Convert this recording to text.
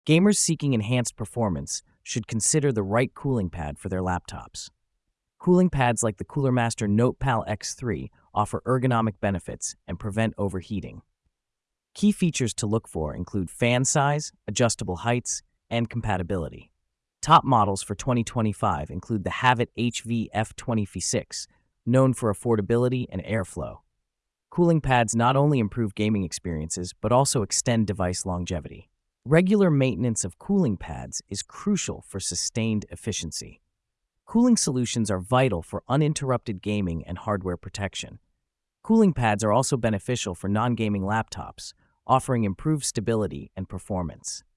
Gamers seeking enhanced performance should consider the right cooling pad for their laptops. Cooling pads like the Cooler Master NotePal X3 offer ergonomic benefits and prevent overheating. Key features to look for include fan size, adjustable heights, and compatibility. Top models for 2025 include the Havit HV F20V6, known for affordability and airflow. Cooling pads not only improve gaming experiences, but also extend device longevity. Regular maintenance of cooling pads is crucial for sustained efficiency. Cooling solutions are vital for uninterrupted gaming and hardware protection. Cooling pads are also beneficial for non-gaming laptops, offering improved stability and performance.